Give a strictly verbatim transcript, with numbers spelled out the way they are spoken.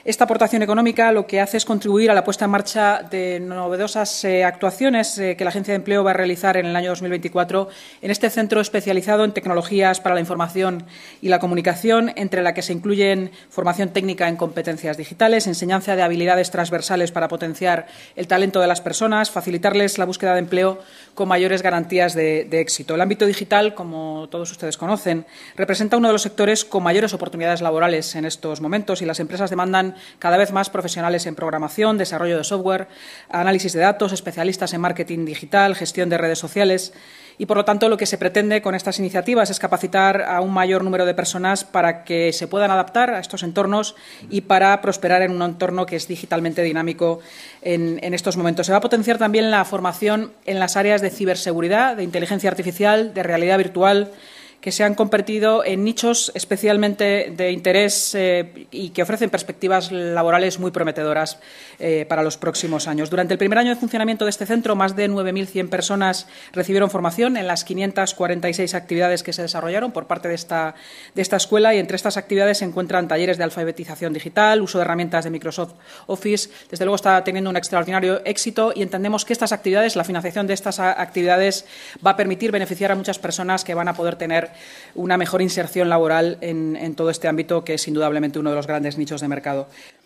Esta aportación económica lo que hace es contribuir a la puesta en marcha de novedosas eh, actuaciones eh, que la Agencia de Empleo va a realizar en el año dos mil veinticuatro en este centro especializado en tecnologías para la información y la comunicación, entre la que se incluyen formación técnica en competencias digitales, enseñanza de habilidades transversales para potenciar el talento de las personas, facilitarles la búsqueda de empleo con mayores garantías de, de éxito. El ámbito digital, como todos ustedes conocen, representa uno de los sectores con mayores oportunidades laborales en estos momentos y las empresas demandan cada vez más profesionales en programación, desarrollo de software, análisis de datos, especialistas en marketing digital, gestión de redes sociales. Y, por lo tanto, lo que se pretende con estas iniciativas es capacitar a un mayor número de personas para que se puedan adaptar a estos entornos y para prosperar en un entorno que es digitalmente dinámico en, en estos momentos. Se va a potenciar también la formación en las áreas de ciberseguridad, de inteligencia artificial, de realidad virtual, que se han convertido en nichos especialmente de interés eh, y que ofrecen perspectivas laborales muy prometedoras eh, para los próximos años. Durante el primer año de funcionamiento de este centro, más de nueve mil cien personas recibieron formación en las quinientas cuarenta y seis actividades que se desarrollaron por parte de esta, de esta escuela, y entre estas actividades se encuentran talleres de alfabetización digital, uso de herramientas de Microsoft Office. Desde luego está teniendo un extraordinario éxito y entendemos que estas actividades, la financiación de estas actividades, va a permitir beneficiar a muchas personas que van a poder tener una mejor inserción laboral en, en todo este ámbito, que es indudablemente uno de los grandes nichos de mercado.